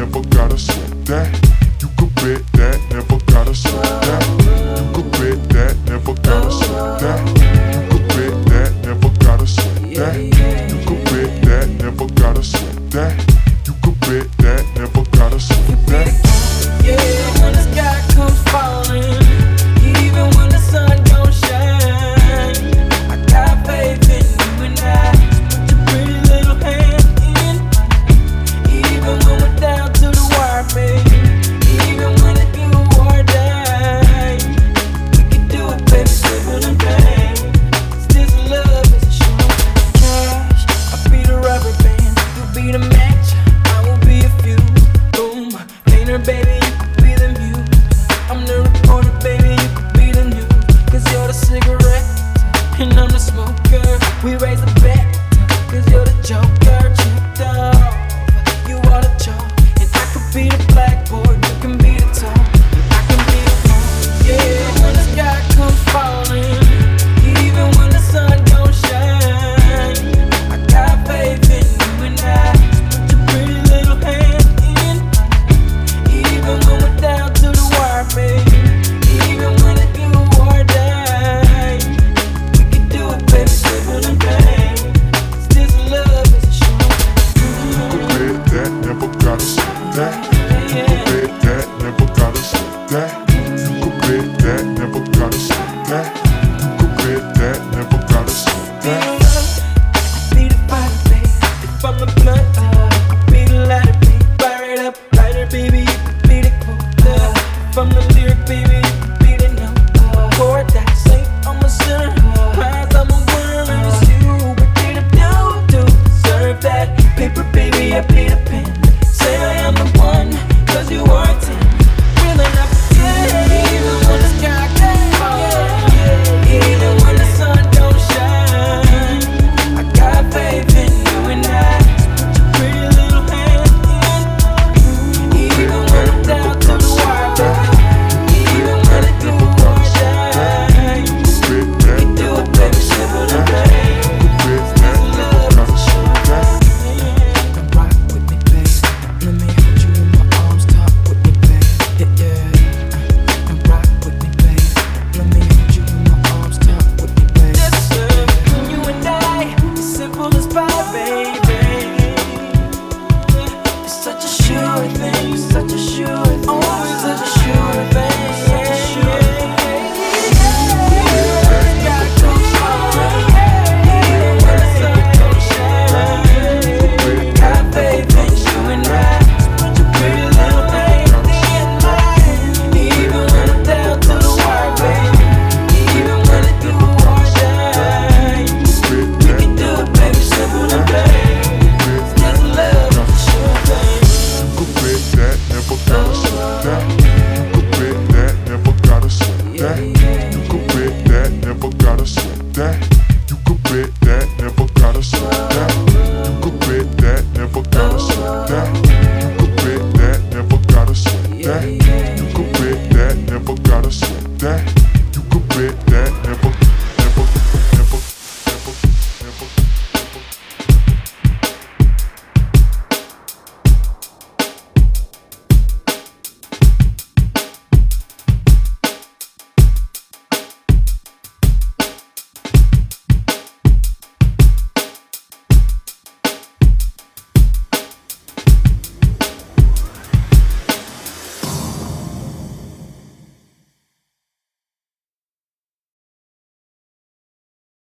never gotta sweat that. You could bet that, never gotta sweat that. You could bet that, never gotta sweat that. You could bet that, never gotta sweat that. You could bet that, never gotta sweat that. You could bet that, never gotta sweat that. Yeah, when the sky comes falling.